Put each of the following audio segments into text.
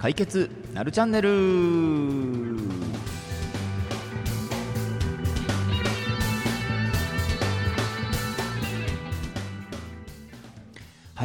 解決なるチャンネル。はい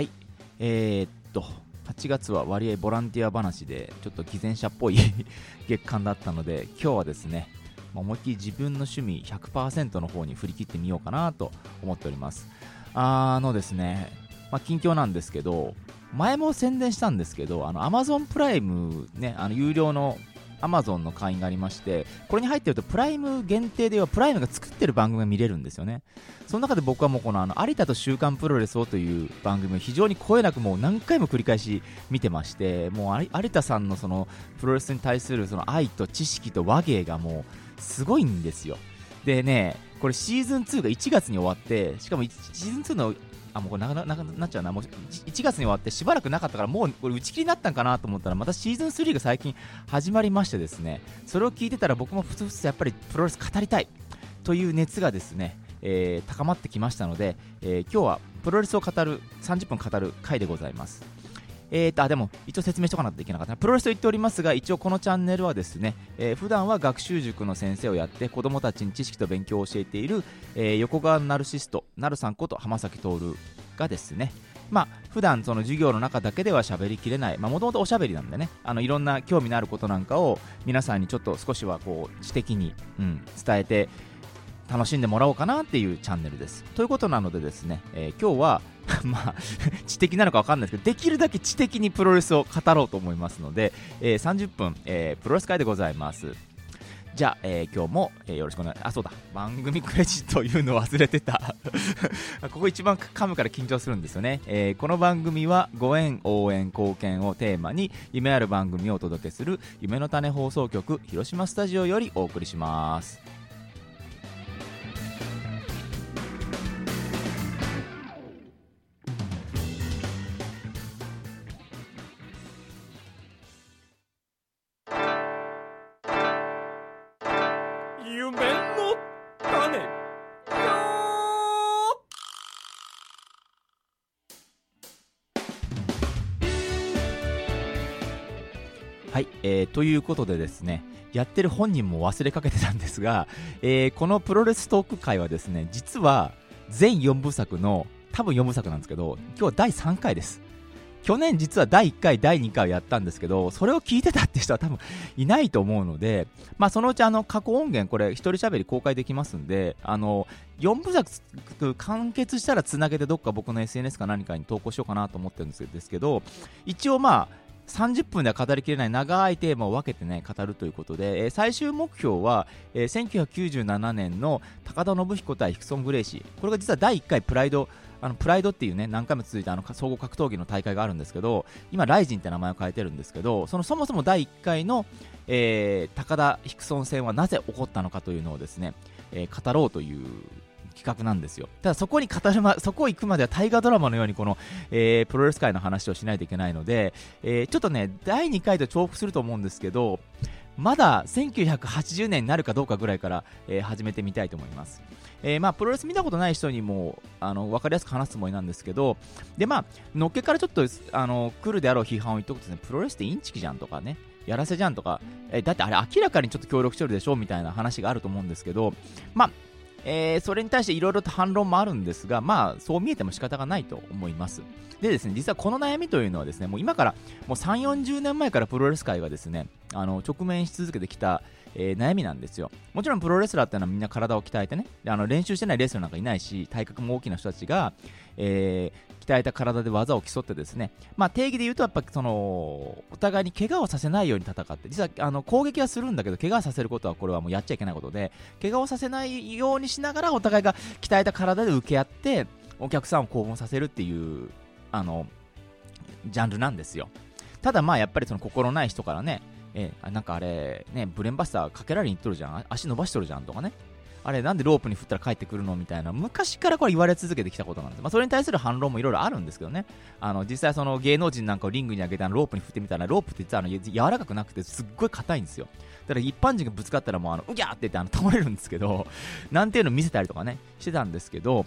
、8月は割合ボランティア話でちょっと偽善者っぽい月間だったので、今日はですね、思いっきり自分の趣味 100% の方に振り切ってみようかなと思っております。ですね、近況なんですけど、前も宣伝したんですけど、Amazon プライムね、有料の Amazon の会員がありまして、これに入ってるとプライム限定ではプライムが作ってる番組が見れるんですよね。その中で僕はもうこの有田と週刊プロレスをという番組を非常にこえなくもう何回も繰り返し見てまして、もう有田さんのそのプロレスに対するその愛と知識と話芸がもうすごいんですよ。でね、これシーズン2が1月に終わって、しかもシーズン2のもうこれなっちゃうな、もう1月に終わってしばらくなかったから、もうこれ打ち切りになったんかなと思ったら、またシーズン3が最近始まりましてですね、それを聞いてたら僕もふつふつやっぱりプロレス語りたいという熱がですね、高まってきましたので、今日はプロレスを語る30分語る回でございます。でも一応説明しとかなきゃいけなかった。プロレスと言っておりますが、一応このチャンネルはですね、普段は学習塾の先生をやって子どもたちに知識と勉強を教えている、横川ナルシストなるさんこと浜崎徹がですね、普段その授業の中だけでは喋りきれない、もともとおしゃべりなんでね、いろんな興味のあることなんかを皆さんにちょっと少しはこう知的に、伝えて楽しんでもらおうかなっていうチャンネルです。ということなのでですね、今日は知的なのか分かんないですけど、できるだけ知的にプロレスを語ろうと思いますので、30分、プロレス会でございます。じゃあ、今日も、よろしくお願い。そうだ、番組クレジットを言うの忘れてたここ一番噛むから緊張するんですよね。この番組はご縁、応援、貢献をテーマに夢ある番組をお届けする夢の種放送局広島スタジオよりお送りします。はい、ということでですね、やってる本人も忘れかけてたんですが、このプロレストーク会はですね、実は全4部作の多分4部作なんですけど、今日は第3回です。去年実は第1回第2回をやったんですけど、それを聞いてたって人は多分いないと思うので、そのうち過去音源これ一人喋り公開できますんで、4部作完結したらつなげてどっか僕の SNS か何かに投稿しようかなと思ってるんですけど、一応30分では語りきれない長いテーマを分けてね語るということで、最終目標は、1997年の高田信彦対ヒクソン・グレイシー、これが実は第1回プライドっていうね、何回も続いた総合格闘技の大会があるんですけど、今ライジンって名前を変えてるんですけど、そもそも第1回の、高田ヒクソン戦はなぜ起こったのかというのをですね、語ろうという企画なんですよ。ただそこ行くまでは大河ドラマのようにこの、プロレス界の話をしないといけないので、ちょっとね第2回と重複すると思うんですけど、まだ1980年になるかどうかぐらいから、始めてみたいと思います。プロレス見たことない人にも分かりやすく話すつもりなんですけど、でのっけからちょっと来るであろう批判を言っておくとですね、プロレスってインチキじゃんとかね、やらせじゃんとか、だってあれ明らかにちょっと協力してるでしょみたいな話があると思うんですけど、それに対していろいろと反論もあるんですが、そう見えても仕方がないと思います。でですね、実はこの悩みというのはですね、もう今からもう3、40年前からプロレス界がですね、直面し続けてきた、悩みなんですよ。もちろんプロレスラーってのはみんな体を鍛えてね、練習してないレスラーなんかいないし、体格も大きな人たちが、鍛えた体で技を競ってですね、定義で言うとやっぱお互いに怪我をさせないように戦って、実は攻撃はするんだけど怪我させることはこれはもうやっちゃいけないことで、怪我をさせないようにしながらお互いが鍛えた体で受け合ってお客さんを興奮させるっていうジャンルなんですよ。ただやっぱり心ない人からね、なんかあれね、ブレンバスターかけられにいっとるじゃん、足伸ばしとるじゃんとかね、あれなんでロープに振ったら帰ってくるのみたいな、昔からこれ言われ続けてきたことなんです。それに対する反論もいろいろあるんですけどね、実際その芸能人なんかをリングに上げてロープに振ってみたら、ロープって実は柔らかくなくてすっごい硬いんですよ。だから一般人がぶつかったらもううぎゃーって言って倒れるんですけど、なんていうの見せたりとかねしてたんですけど、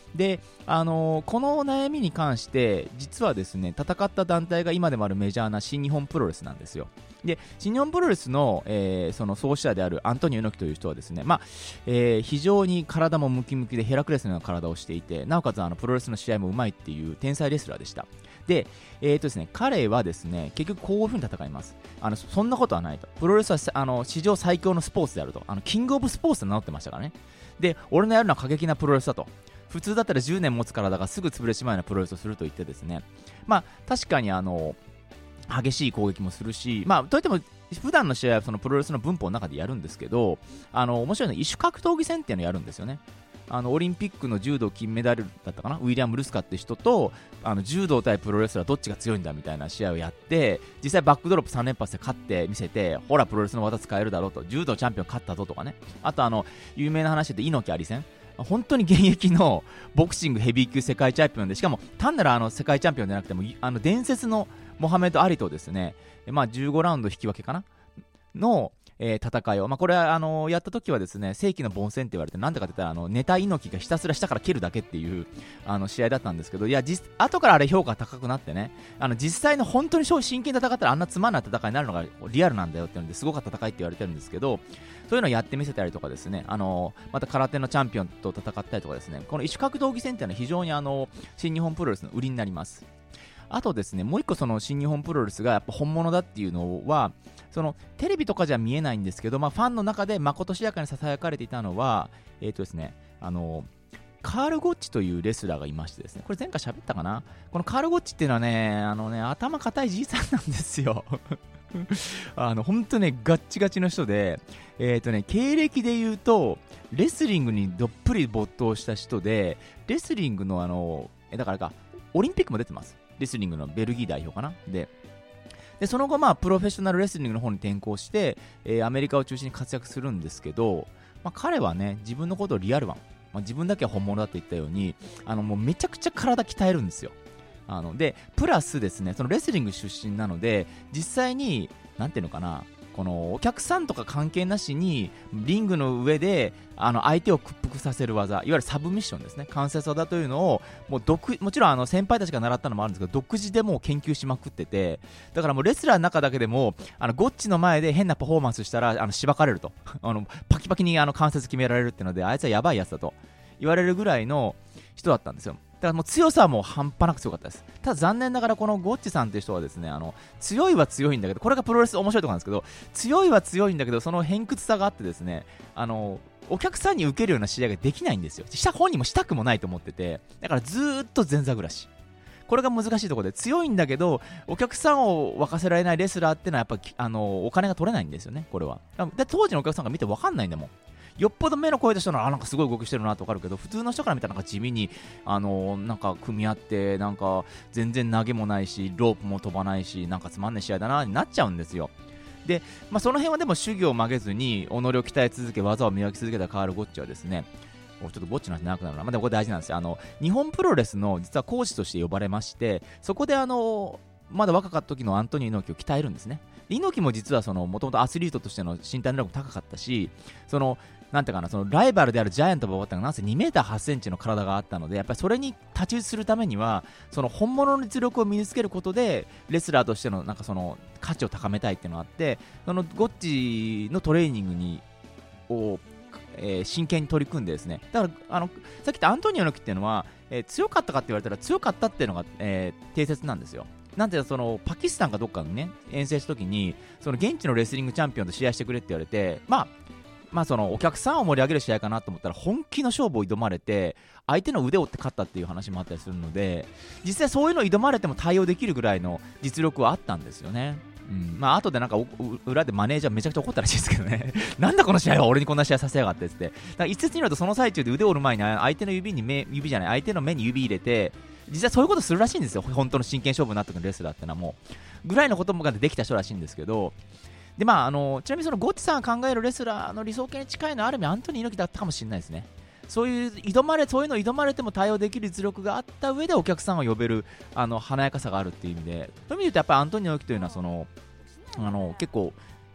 で、この悩みに関して実はですね、戦った団体が今でもあるメジャーな新日本プロレスなんですよ。で、新日本プロレスの、その創始者であるアントニオ猪木という人はですね、非常に体もムキムキでヘラクレスのような体をしていて、なおかつプロレスの試合もうまいっていう天才レスラーでした。で、ですね、彼はですね、結局こういうふうに戦います。そんなことはないと。プロレスは史上最強のスポーツであると。キングオブスポーツと名乗ってましたからね。で、俺のやるのは過激なプロレスだと。普通だったら10年持つ体がすぐ潰れてしまうようなプロレスをすると言ってですね、確かに激しい攻撃もするし、といっても普段の試合はそのプロレスの文法の中でやるんですけど、面白いのは異種格闘技戦っていうのをやるんですよね。オリンピックの柔道金メダルだったかな、ウィリアム・ルスカって人と柔道対プロレスラーどっちが強いんだみたいな試合をやって、実際バックドロップ3連発で勝って見せて、ほらプロレスの技使えるだろうと、柔道チャンピオン勝ったぞとかね。あと有名な話で猪木あり戦、本当に現役のボクシングヘビー級世界チャンピオンで、しかも単なる世界チャンピオンじゃなくても伝説のモハメド・アリとですね、15ラウンド引き分けかなの戦いを、これはやった時はですね、世紀の凡戦って言われて、なんでかって言ったらネタ猪木がひたすら下から蹴るだけっていう試合だったんですけど、いや後からあれ評価高くなってね、実際の本当に真剣に戦ったらあんなつまんない戦いになるのがリアルなんだよっていうのですごかった戦いって言われてるんですけど、そういうのをやってみせたりとかですね、また空手のチャンピオンと戦ったりとかですね、この異種格闘技戦っていうのは非常に新日本プロレスの売りになります。あとですね、もう一個その新日本プロレスがやっぱ本物だっていうのは、そのテレビとかじゃ見えないんですけど、ファンの中でまことしやかにささやかれていたのは、ですね、カール・ゴッチというレスラーがいましてですね、これ前回喋ったかな。このカール・ゴッチっていうのはね、頭固いじいさんなんですよ。本当ね、ガッチガチの人で、経歴で言うと、レスリングにどっぷり没頭した人で、レスリングのだからか、オリンピックも出てます。レスリングのベルギー代表かな。でその後、プロフェッショナルレスリングの方に転向して、アメリカを中心に活躍するんですけど、彼はね、自分のことをリアルワン、自分だけは本物だって言ったように、もうめちゃくちゃ体鍛えるんですよ。でプラスですね、そのレスリング出身なので、実際になんていうのかな、このお客さんとか関係なしにリングの上で相手を屈服させる技、いわゆるサブミッションですね、関節技というのをもちろん先輩たちが習ったのもあるんですけど、独自でもう研究しまくってて、だからもうレスラーの中だけでもゴッチの前で変なパフォーマンスしたらしばかれるとパキパキに関節決められるっていうので、あいつはやばいやつだと言われるぐらいの人だったんですよ。だからもう強さはもう半端なく強かったです。ただ残念ながらこのゴッチさんっていう人はですね、強いは強いんだけど、これがプロレス面白いところなんですけど、強いは強いんだけど、その偏屈さがあってですね、お客さんに受けるような試合ができないんですよ。本人もしたくもないと思ってて、だからずーっと前座暮らし。これが難しいところで、強いんだけどお客さんを沸かせられないレスラーってのはやっぱお金が取れないんですよね、これは。で当時のお客さんが見て分かんないんだもん。よっぽど目の声としたらなんかすごい動きしてるなと分かるけど、普通の人から見たらなんか地味になんか組み合って、なんか全然投げもないしロープも飛ばないし、なんかつまんない試合だなになっちゃうんですよ。で、その辺はでも主義を曲げずに己を鍛え続け、技を磨き続けたカール・ゴッチはですね、ちょっとゴッチの話長くなるな、でもこれ大事なんですよ。日本プロレスの実はコーチとして呼ばれまして、そこでまだ若かった時のアントニオ猪木を鍛えるんですね。猪木も実はもともとアスリートとしての身体能力も高かったし、なんていうかな、ライバルであるジャイアント馬場ってのがなんせ2メーター8センチの体があったので、やっぱりそれに太刀打ちするためには本物の実力を身につけることでレスラーとしてのなんか価値を高めたいっていうのがあって、ゴッチのトレーニングを真剣に取り組んでですね、だからさっき言ったアントニオ猪木っていうのは、強かったかって言われたら強かったっていうのが、定説なんですよ。なんてパキスタンかどっかにね遠征した時に現地のレスリングチャンピオンと試合してくれって言われて、お客さんを盛り上げる試合かなと思ったら本気の勝負を挑まれて相手の腕を折って勝ったっていう話もあったりするので、実際そういうのを挑まれても対応できるぐらいの実力はあったんですよね。後でなんか裏でマネージャーめちゃくちゃ怒ったらしいですけどねなんだこの試合は俺にこんな試合させやがってって。だから一説によるとその最中で腕を折る前に相手の相手の目に指入れて、実際そういうことするらしいんですよ、本当の真剣勝負になった時のレスラーってのはもうぐらいのこともできた人らしいんですけど、でちなみにゴッチさんが考えるレスラーの理想形に近いのはある意味アントニオ猪木だったかもしれないですね。そういうのを挑まれても対応できる実力があった上でお客さんを呼べる華やかさがあるっていう意味で、そういう意味で言うとやっぱりアントニオ猪木というのは結構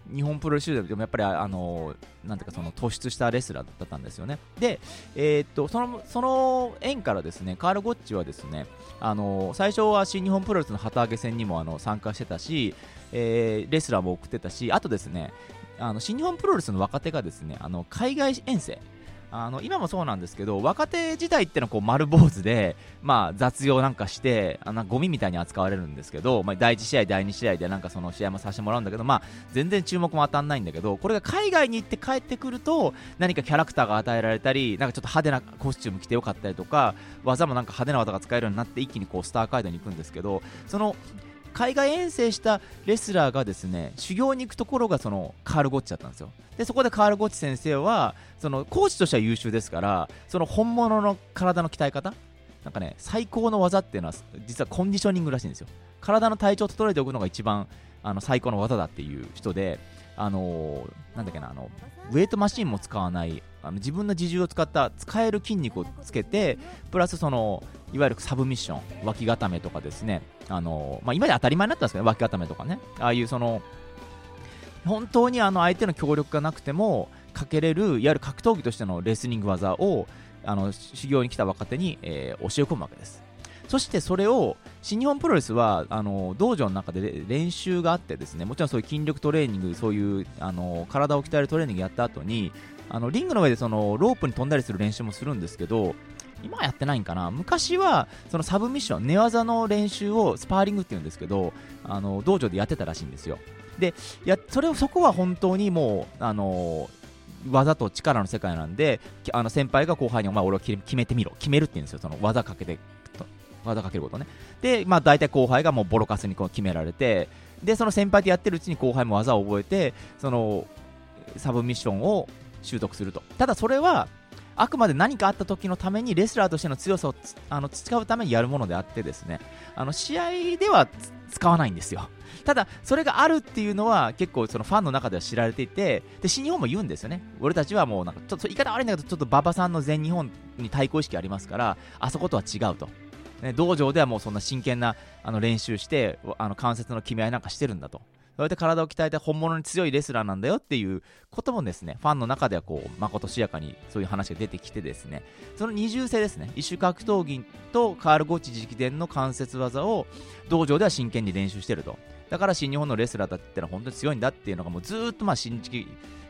日本プロレスでもやっぱりなんていうかその突出したレスラーだったんですよね。で、その縁からですね、カール・ゴッチはですね、最初は新日本プロレスの旗揚げ戦にも参加してたし、レスラーも送ってたし、あとですね、新日本プロレスの若手がですね、海外遠征、今もそうなんですけど、若手時代ってのはこう丸坊主で、まあ、雑用なんかしてゴミみたいに扱われるんですけど、まあ、第1試合第2試合でなんかその試合もさせてもらうんだけど、まあ、全然注目も当たんないんだけど、これが海外に行って帰ってくると何かキャラクターが与えられたり、なんかちょっと派手なコスチューム着てよかったりとか、技もなんか派手な技が使えるようになって一気にこうスター街道に行くんですけど、その海外遠征したレスラーがですね、修行に行くところがそのカール・ゴッチだったんですよ。でそこでカール・ゴッチ先生はそのコーチとしては優秀ですから、その本物の体の鍛え方、なんかね、最高の技っていうのは実はコンディショニングらしいんですよ。体の体調を整えておくのが一番最高の技だっていう人で、なんだっけな、ウェイトマシンも使わない、自分の自重を使った使える筋肉をつけて、プラスそのいわゆるサブミッション、脇固めとかですね、まあ、今で当たり前になったんですけど、脇固めとかね、ああいうその本当に相手の協力がなくてもかけれる、いわゆる格闘技としてのレスリング技を修行に来た若手に、教え込むわけです。そしてそれを新日本プロレスは道場の中で練習があってですね、もちろんそういう筋力トレーニング、そういう体を鍛えるトレーニングやった後にリングの上でそのロープに飛んだりする練習もするんですけど、今はやってないんかな。昔はそのサブミッション、寝技の練習をスパーリングって言うんですけど、道場でやってたらしいんですよ。でそこは本当にもう技と力の世界なんで、先輩が後輩にお前俺を決めてみろ、決めるって言うんですよ、その技かけることね。で、まあ、大体後輩がもうボロカスにこう決められて、でその先輩とやってるうちに後輩も技を覚えて、そのサブミッションを習得すると。ただそれはあくまで何かあった時のために、レスラーとしての強さを培うためにやるものであってですね、試合では使わないんですよ。ただそれがあるっていうのは結構そのファンの中では知られていて、で新日本も言うんですよね。俺たちはもうなんかちょっと言い方悪いんだけど、ちょっと馬場さんの全日本に対抗意識ありますから、あそことは違うと、ね、道場ではもうそんな真剣な練習して関節の決め合いなんかしてるんだと、それで体を鍛えて本物に強いレスラーなんだよっていうこともですね、ファンの中ではこうまことしやかにそういう話が出てきてですね、その二重性ですね、異種格闘技とカール・ゴッチ直伝の関節技を道場では真剣に練習してると。だから新日本のレスラーだってのは本当に強いんだっていうのがもうずーっと信じ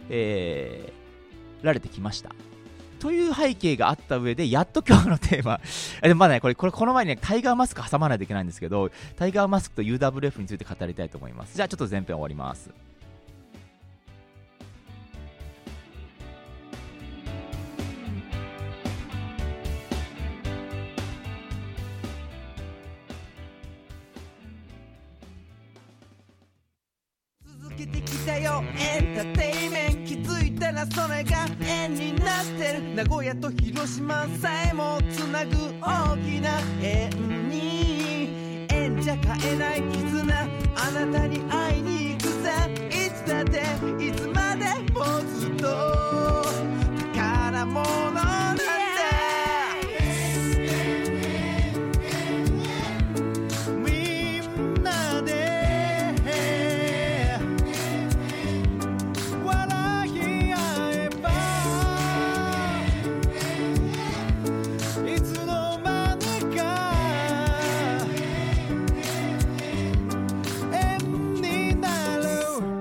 られてきましたという背景があった上で、やっと今日のテーマでもまだね、この前に、ね、タイガーマスク挟まないといけないんですけど、タイガーマスクと UWF について語りたいと思います。じゃあちょっと前編終わります。 続けてきたよエンターテイメント、気づいたらそれが縁になってる。名古屋と広島さえもつなぐ大きな縁に、縁じゃ買えない絆、あなたに会いに行くぜ。いつだっていつまでもずっと宝物なんだ。みんなで笑い合えば、いつの間にか縁になる。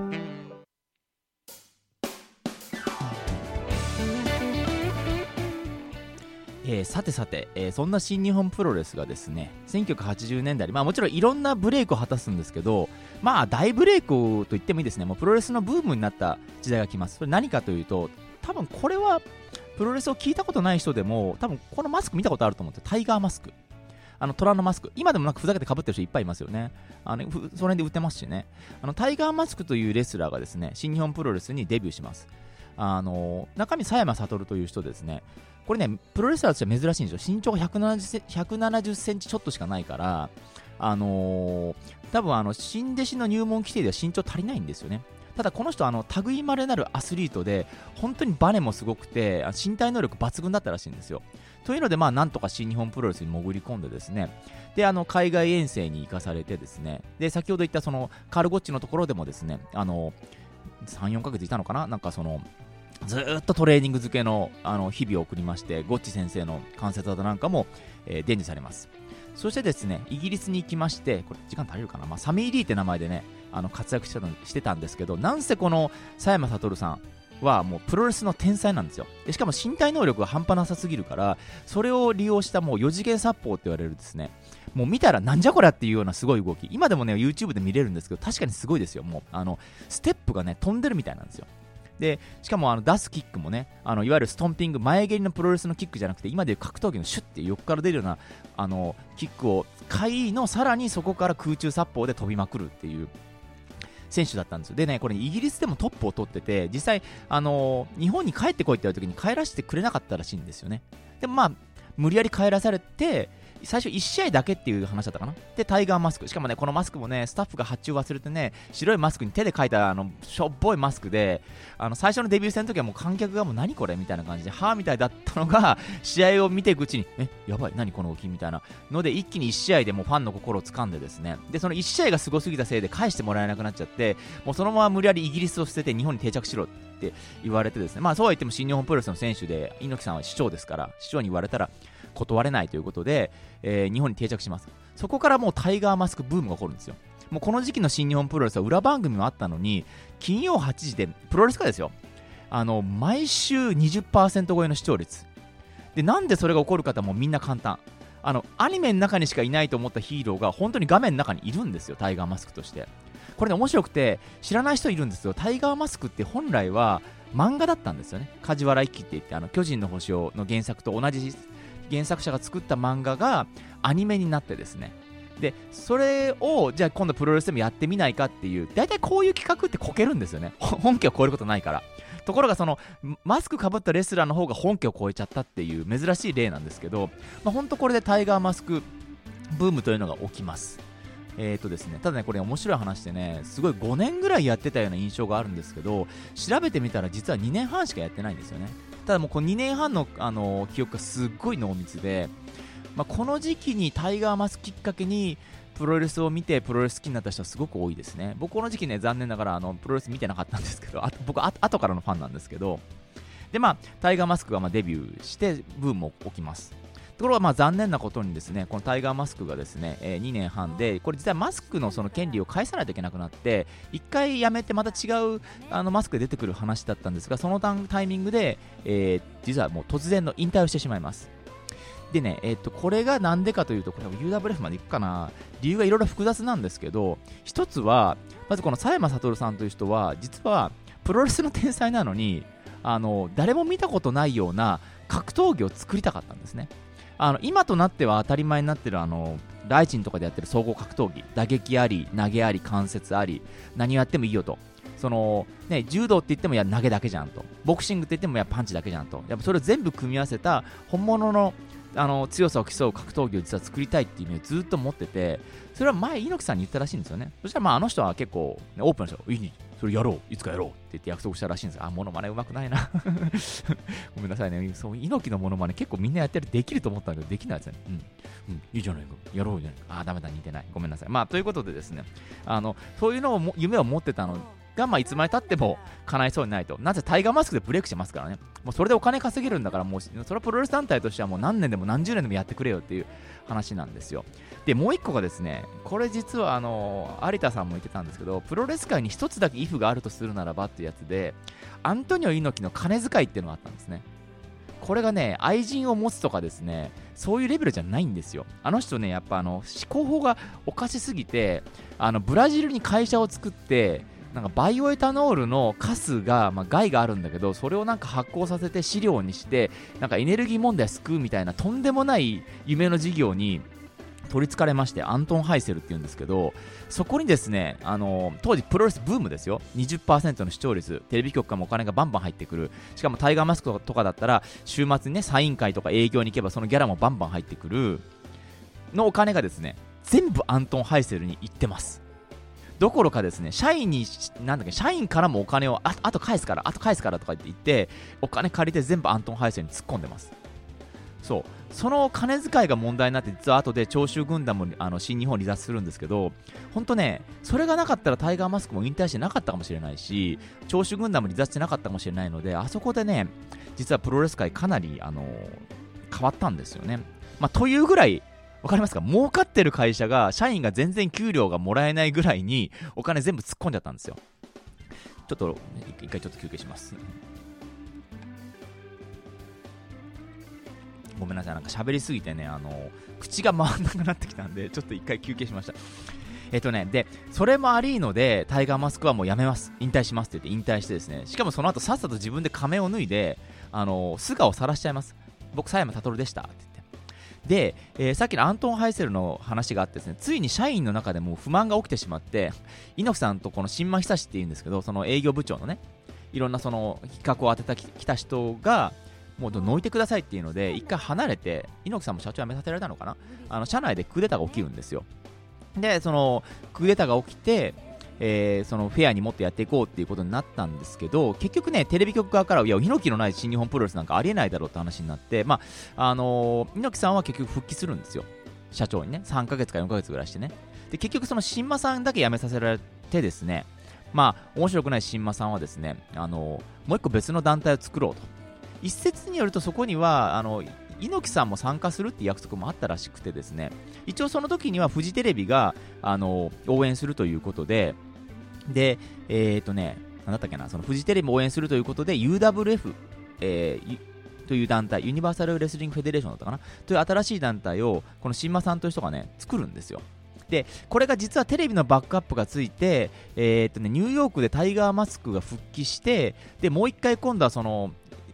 さて、そんな新日本プロレスがですね、1980年代に、まあもちろんいろんなブレイクを果たすんですけど、まあ大ブレイクと言ってもいいですね。もうプロレスのブームになった時代が来ます。それ何かというと、多分これはプロレスを聞いたことない人でも多分このマスク見たことあると思って、タイガーマスク、虎のマスク、今でもなんかふざけて被ってる人いっぱいいますよね。その辺で売ってますしね。タイガーマスクというレスラーがですね、新日本プロレスにデビューします。中身佐山悟という人ですね。これね、プロレスラーとしては珍しいんですよ。身長が170センチちょっとしかないから、多分新弟子の入門規定では身長足りないんですよね。ただこの人類まれなるアスリートで、本当にバネもすごくて身体能力抜群だったらしいんですよ。というのでまあなんとか新日本プロレスに潜り込んでですね、で海外遠征に行かされてですね、で先ほど言ったそのカール・ゴッチのところでもですね、 3、4ヶ月いたのかな、なんかそのずーっとトレーニング漬けの日々を送りまして、ゴッチ先生の関節技なんかも、伝授されます。そしてですね、イギリスに行きまして、これ時間足りるかな、サミー・リーって名前でね活躍してたんですけど、なんせこの佐山悟さんはもうプロレスの天才なんですよ。でしかも身体能力が半端なさすぎるから、それを利用したもう4次元殺法って言われるですね、もう見たらなんじゃこりゃっていうようなすごい動き、今でもね YouTube で見れるんですけど、確かにすごいですよ。もうステップがね飛んでるみたいなんですよ。でしかも出すキックもね、いわゆるストンピング、前蹴りのプロレスのキックじゃなくて、今でいう格闘技のシュッて横から出るようなキックを回のさらにそこから空中殺法で飛びまくるっていう選手だったんですよ。でね、これイギリスでもトップを取ってて、実際日本に帰ってこいって言われた時に帰らせてくれなかったらしいんですよね。でもまあ無理やり帰らされて、最初1試合だけっていう話だったかな。でタイガーマスク、しかもねこのマスクもねスタッフが発注忘れてね、白いマスクに手で描いたしょっぽいマスクで、最初のデビュー戦の時はもう観客がもう何これみたいな感じではぁみたいだったのが、試合を見ていくうちにやばい何この動きみたいなので、一気に1試合でもうファンの心を掴んでですね、でその1試合がすごすぎたせいで返してもらえなくなっちゃって、もうそのまま無理やりイギリスを捨てて日本に定着しろって言われてですね、まあそうは言っても新日本プロレスの選手で猪木さんは市長ですから、市長に言われたら断れないということで、日本に定着します。そこからもうタイガーマスクブームが起こるんですよ。もうこの時期の新日本プロレスは裏番組もあったのに、金曜8時でプロレス化ですよ、毎週 20% 超えの視聴率で、なんでそれが起こるかってもうみんな簡単、アニメの中にしかいないと思ったヒーローが本当に画面の中にいるんですよ、タイガーマスクとして。これね面白くて、知らない人いるんですよ。タイガーマスクって本来は漫画だったんですよね。梶原一騎って言って巨人の星の原作と同じ原作者が作った漫画がアニメになってですね、でそれをじゃあ今度プロレスでもやってみないかっていう、大体こういう企画ってこけるんですよね。本家を超えることないから。ところがそのマスクかぶったレスラーの方が本家を超えちゃったっていう珍しい例なんですけど、本当これでタイガーマスクブームというのが起きます。ですね、ただねこれ面白い話でね、すごい5年ぐらいやってたような印象があるんですけど、調べてみたら実は2年半しかやってないんですよね。ただもうこの2年半の、記憶がすっごい濃密で、この時期にタイガーマスクきっかけにプロレスを見てプロレス好きになった人はすごく多いですね。僕この時期ね残念ながらプロレス見てなかったんですけど、僕後からのファンなんですけど、でタイガーマスクがデビューしてブームも起きます。ところが残念なことにですね、このタイガーマスクがですね、2年半でこれ実はマスクのその権利を返さないといけなくなって、1回やめてまた違うマスクで出てくる話だったんですが、そのタイミングで、実はもう突然の引退をしてしまいます。でね、これがなんでかというと、これ UWF までいくかな、理由がいろいろ複雑なんですけど、一つはまずこの佐山悟さんという人は実はプロレスの天才なのに誰も見たことないような格闘技を作りたかったんですね。今となっては当たり前になってるライチンとかでやってる総合格闘技、打撃あり投げあり関節あり、何をやってもいいよと、柔道って言っても投げだけじゃんと、ボクシングって言ってもパンチだけじゃんと、やっぱそれを全部組み合わせた本物の強さを競う格闘技を実は作りたいっていう意味をずっと持ってて、それは前猪木さんに言ったらしいんですよね。そしたらあの人は結構、オープンな人、いいね、それやろう、いつかやろうって言って約束したらしいんですよ。モノマネうまくないなごめんなさいね、そう猪木のモノマネ結構みんなやってる、できると思ったんだけどできないですね。いいじゃないか、やろうじゃないか、ダメだ、似てない、ごめんなさい。ということでですね、そういうのを夢を持ってたのがいつまでたっても叶いそうにないと。なぜタイガーマスクでブレイクしてますからね。もうそれでお金稼げるんだから、もうそれはプロレス団体としてはもう何年でも何十年でもやってくれよっていう話なんですよ。でもう一個がですね、これ実は有田さんも言ってたんですけど、プロレス界に一つだけイフがあるとするならばっていうやつで、アントニオ猪木の金遣いっていうのがあったんですね。これがね、愛人を持つとかですね、そういうレベルじゃないんですよ。あの人ね、やっぱ思考法がおかしすぎて、ブラジルに会社を作って、なんかバイオエタノールのカスが、害があるんだけど、それをなんか発酵させて飼料にして、なんかエネルギー問題を救うみたいなとんでもない夢の事業に取りつかれまして、アントン・ハイセルっていうんですけど、そこにですね、当時プロレスブームですよ、 20% の視聴率、テレビ局からもお金がバンバン入ってくる、しかもタイガーマスクとかだったら週末にねサイン会とか営業に行けばそのギャラもバンバン入ってくるのお金がですね、全部アントン・ハイセルに行ってます。どころかですね、社員からもお金をあと返すからとか言ってお金借りて全部アントン・ハイセルに突っ込んでます。 その金遣いが問題になって、実は後で長州軍団も新日本離脱するんですけど、本当ね、それがなかったらタイガーマスクも引退してなかったかもしれないし、長州軍団も離脱してなかったかもしれないので、あそこでね、実はプロレス界かなり変わったんですよね。というぐらい、わかりますか、儲かってる会社が社員が全然給料がもらえないぐらいにお金全部突っ込んじゃったんですよ。ちょっと一回ちょっと休憩します。ごめんなさい、なんか喋りすぎてね、口が回んなくなってきたんで、ちょっと一回休憩しました。で、それもありので、タイガーマスクはもうやめます、引退しますって言って引退してですね、しかもその後さっさと自分で仮面を脱いで、素顔を晒しちゃいます。僕、佐山悟でしたって言って。で、さっきのアントン・ハイセルの話があってですね、ついに社員の中でも不満が起きてしまって、猪木さんとこの新間久志っていうんですけど、その営業部長のね、いろんなその企画を当ててきた人が、もうどいてくださいっていうので一回離れて、猪木さんも社長辞めさせられたのかな、社内でクーデターが起きるんですよ。でそのクーデターが起きて、そのフェアにもっとやっていこうっていうことになったんですけど、結局ね、テレビ局側からいや猪木のない新日本プロレスなんかありえないだろうって話になって、猪木さんは結局復帰するんですよ、社長にね。3ヶ月か4ヶ月ぐらいしてね。で結局その新間さんだけ辞めさせられてですね、面白くない新間さんはですね、もう一個別の団体を作ろうと。一説によるとそこには猪木さんも参加するって約束もあったらしくてですね、一応その時にはフジテレビが応援するということで、なんだったっけな、そのフジテレビも応援するということで UWF、という団体、ユニバーサルレスリングフェデレーションだったかなという新しい団体をこの新間さんという人がね作るんですよ。でこれが実はテレビのバックアップがついて、ニューヨークでタイガーマスクが復帰して、でもう一回今度はその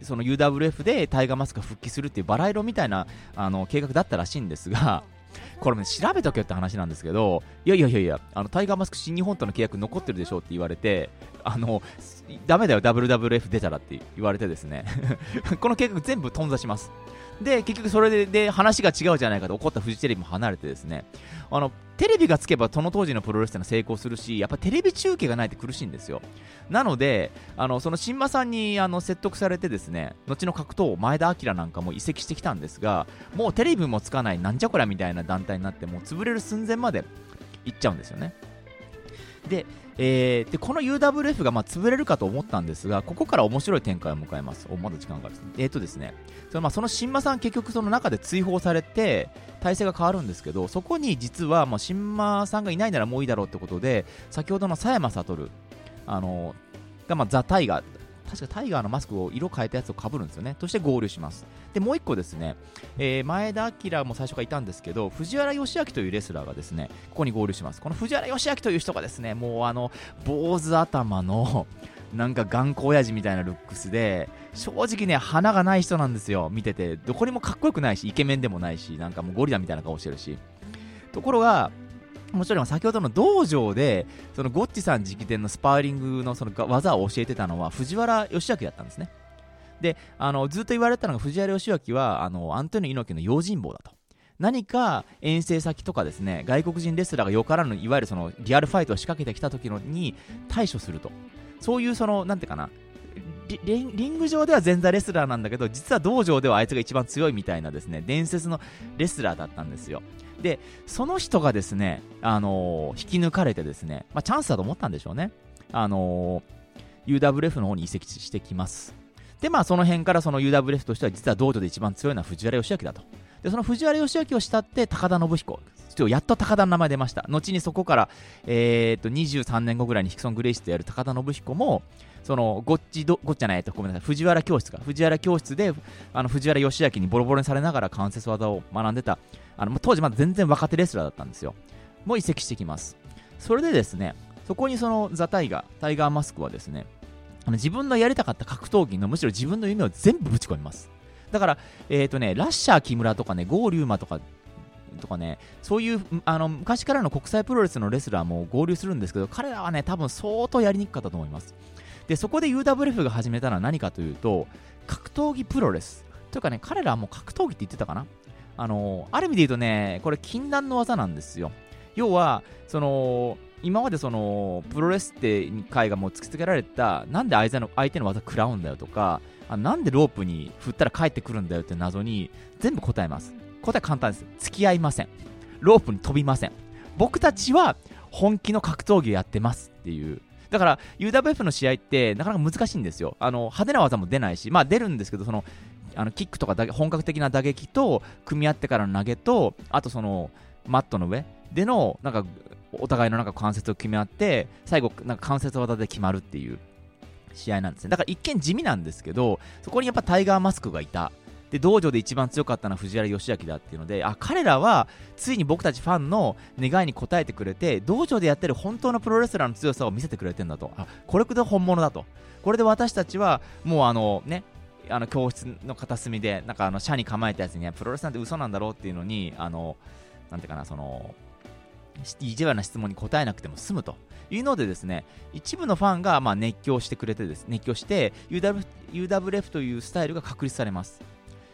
UWF でタイガーマスクが復帰するっていうバラ色みたいな計画だったらしいんですが、これね調べとけよって話なんですけど、いやタイガーマスク新日本との契約残ってるでしょって言われて、ダメだよ WWF 出たらって言われてですねこの計画全部頓挫します。で結局それで話が違うじゃないかと怒ったフジテレビも離れてですね、テレビがつけばその当時のプロレスってのは成功するし、やっぱテレビ中継がないって苦しいんですよ。なのでその新間さんに説得されてですね、後の格闘前田明なんかも移籍してきたんですが、もうテレビもつかないなんじゃこりゃみたいな団体になって、もう潰れる寸前まで行っちゃうんですよね。でこの UWF が潰れるかと思ったんですが、ここから面白い展開を迎えます。まだ時間があるですね。その新間さん結局その中で追放されて体制が変わるんですけど、そこに実は新間さんがいないならもういいだろうってことで、先ほどの佐山悟がザ・タイガー、確かタイガーのマスクを色変えたやつを被るんですよね。として合流します。でもう一個ですね、前田明も最初からいたんですけど、藤原義明というレスラーがですねここに合流します。この藤原義明という人がですね、もう坊主頭のなんか頑固親父みたいなルックスで、正直ね花がない人なんですよ。見ててどこにもかっこよくないし、イケメンでもないし、なんかもうゴリラみたいな顔してるし。ところが面白いのは、先ほどの道場でそのゴッチさん直伝のスパーリングのその技を教えてたのは藤原義明だったんですね。でずっと言われてたのが、藤原義明はアントニオ猪木の用心棒だと。何か遠征先とかですね、外国人レスラーがよからぬいわゆるそのリアルファイトを仕掛けてきた時のに対処すると、そういうそのなんていうかな、リング上では前座レスラーなんだけど、実は道場ではあいつが一番強いみたいなですね、伝説のレスラーだったんですよ。でその人がですね、引き抜かれてですね、チャンスだと思ったんでしょうね。UWF の方に移籍してきます。でその辺からその UWF としては実は道場で一番強いのは藤原義明だと。でその藤原義明を慕って高田信彦、やっと高田の名前出ました。後にそこから、23年後ぐらいにヒクソン・グレイシとやる高田信彦も、そのごっちゃないと、ごめんなさい、藤原教室で藤原義明にボロボロにされながら関節技を学んでた、当時まだ全然若手レスラーだったんですよ。もう移籍してきます。それでですね、そこにそのザ・タイガーマスクはですね、自分のやりたかった格闘技のむしろ自分の夢を全部ぶち込みます。だからラッシャー木村とかね、郷龍馬とかね、そういう昔からの国際プロレスのレスラーも合流するんですけど、彼らはね多分相当やりにくかったと思います。でそこで UWF が始めたのは何かというと、格闘技プロレスというかね、彼らはもう格闘技って言ってたかな。ある意味で言うとね、これ禁断の技なんですよ。要はその今までそのプロレスって回がもう突きつけられた、なんで相手の技食らうんだよとか、 なんでロープに振ったら帰ってくるんだよって謎に全部答えます。答え簡単です。付き合いません。ロープに飛びません。僕たちは本気の格闘技をやってますっていう。だから UWF の試合ってなかなか難しいんですよ。派手な技も出ないし、出るんですけど、キックとか本格的な打撃と組み合ってからの投げと、あとマットの上でのお互いの関節を決め合って、最後関節技で決まるっていう試合なんですね。だから一見地味なんですけど、そこにやっぱタイガーマスクがいた。で道場で一番強かったのは藤原義明だっていうので、彼らはついに僕たちファンの願いに応えてくれて、道場でやってる本当のプロレスラーの強さを見せてくれてるんだと。これで本物だと。これで私たちはもう教室の片隅で社に構えたやつに、プロレスなんて嘘なんだろうっていうのになんていうかな、意地悪な質問に答えなくても済むというのでですね、一部のファンが熱狂して UWF というスタイルが確立されます。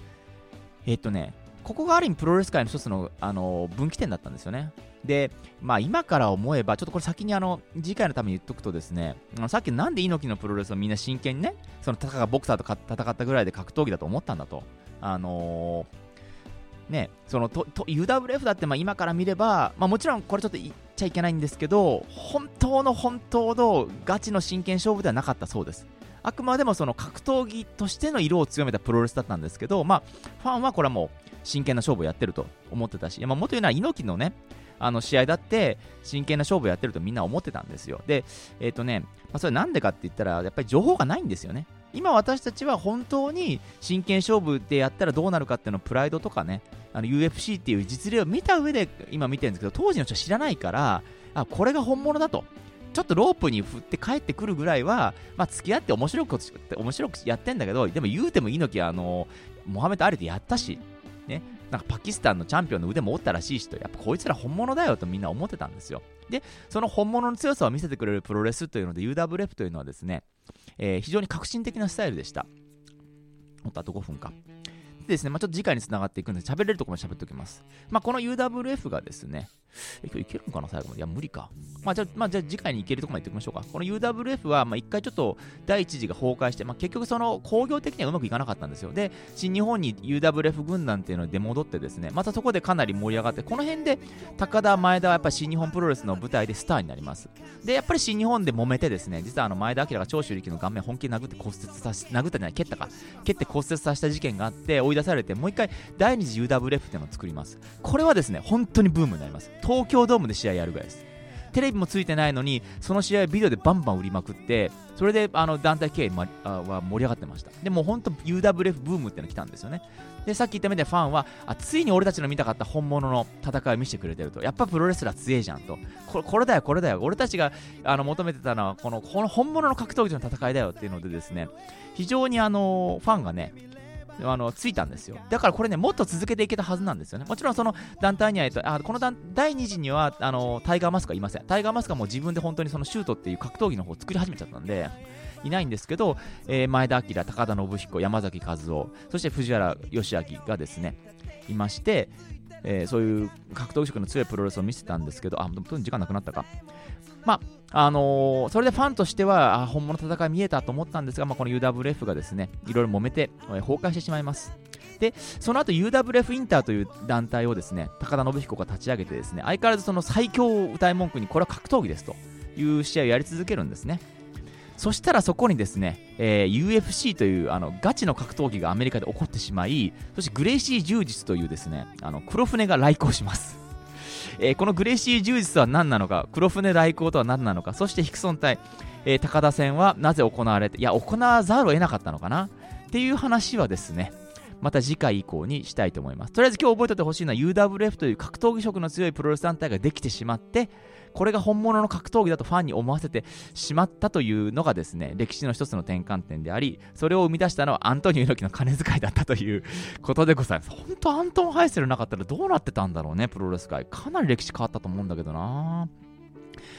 ここがある意味プロレス界の一つの、分岐点だったんですよね。で、今から思えば、ちょっとこれ先に次回のために言っとくとですね、さっきなんで猪木のプロレスをみんな真剣にね、たかがボクサーと戦ったぐらいで格闘技だと思ったんだと。UWF だって今から見れば、もちろんこれちょっと言っちゃいけないんですけど、本当のガチの真剣勝負ではなかったそうです。あくまでも格闘技としての色を強めたプロレスだったんですけど、ファンはこれはもう真剣な勝負をやってると思ってたし、もっと言うのは猪木のね、試合だって真剣な勝負をやってるとみんな思ってたんですよ。で、それなんでかって言ったら、やっぱり情報がないんですよね。今私たちは本当に真剣勝負でやったらどうなるかっていうのをプライドとかね、UFC っていう実例を見た上で今見てるんですけど、当時の人は知らないから、これが本物だと。ちょっとロープに振って帰ってくるぐらいは、付き合って面白くやってんだけど、でも言うても猪木はモハメド・アリでやったし、ね、パキスタンのチャンピオンの腕も折ったらしいしと、やっぱこいつら本物だよとみんな思ってたんですよ。で、その本物の強さを見せてくれるプロレスというので UWF というのはですね、非常に革新的なスタイルでした。あと5分か。でですね、ちょっと次回に繋がっていくんで、喋れるところまで喋っておきます。この UWF がですね、今日いけるのかな最後まで。いや、無理か。じゃあ次回に行けるところまで行っておきましょうか。この UWF は、一回ちょっと第一次が崩壊して、結局工業的にはうまくいかなかったんですよ。で、新日本に UWF 軍団っていうので出戻ってですね、またそこでかなり盛り上がって、この辺で高田、前田はやっぱり新日本プロレスの舞台でスターになります。で、やっぱり新日本で揉めてですね、実は前田明が長州力の顔面本気で殴って蹴って骨折させた事件があって追い出されて、もう一回第二次 UWF っていうのを作ります。これはですね、本当にブームになります。東京ドームで試合やるぐらいです。テレビもついてないのに、その試合をビデオでバンバン売りまくって、それで団体経営は盛り上がってました。でも本当 UWF ブームっていうのが来たんですよね。で、さっき言ったみたいにファンはついに俺たちの見たかった本物の戦いを見せてくれてると。やっぱプロレスラー強えじゃんと。これだよ。俺たちが求めてたのはこの本物の格闘技の戦いだよっていうのでですね、非常にファンがね、ついたんですよ。だからこれね、もっと続けていけたはずなんですよね。もちろんその団体にはこの第2次にはタイガーマスクはいません。タイガーマスクはもう自分で本当にシュートっていう格闘技の方を作り始めちゃったんでいないんですけど、前田明、高田信彦、山崎和夫、そして藤原義明がですねいまして、そういう格闘技色の強いプロレスを見せたんですけど、でも時間なくなったか。それでファンとしては本物の戦い見えたと思ったんですが、この UWF がですねいろいろ揉めて崩壊してしまいます。で、その後 UWF インターという団体をですね高田信彦が立ち上げてですね、相変わらずその最強を歌い文句にこれは格闘技ですという試合をやり続けるんですね。そしたらそこにですね、UFC というガチの格闘技がアメリカで起こってしまい、そしてグレイシー柔術というですね黒船が来航します。このグレイシー柔術とは何なのか、黒船来航とは何なのか、そしてヒクソン対、高田戦はなぜ行われて、行わざるを得なかったのかなっていう話はですね、また次回以降にしたいと思います。とりあえず今日覚えておいてほしいのは UWF という格闘技色の強いプロレス団体ができてしまって、これが本物の格闘技だとファンに思わせてしまったというのがですね、歴史の一つの転換点であり、それを生み出したのはアントニオ猪木の金遣いだったということでございます。本当アントン・ハイセルなかったらどうなってたんだろうね、プロレス界。かなり歴史変わったと思うんだけどな。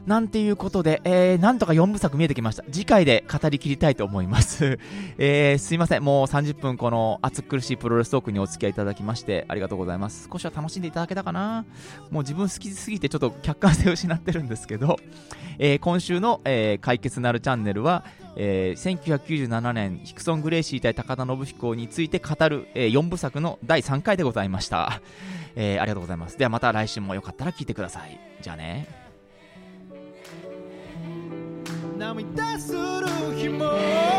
なんていうことで、なんとか4部作見えてきました。次回で語り切りたいと思います。すいません。もう30分この暑苦しいプロレストークにお付き合いいただきましてありがとうございます。少しは楽しんでいただけたかな。もう自分好きすぎてちょっと客観性を失ってるんですけど、今週の、解決なるチャンネルは、1997年ヒクソン・グレイシー対高田信彦について語る、4部作の第3回でございました。ありがとうございます。ではまた来週もよかったら聞いてください。じゃあね。 涙する日も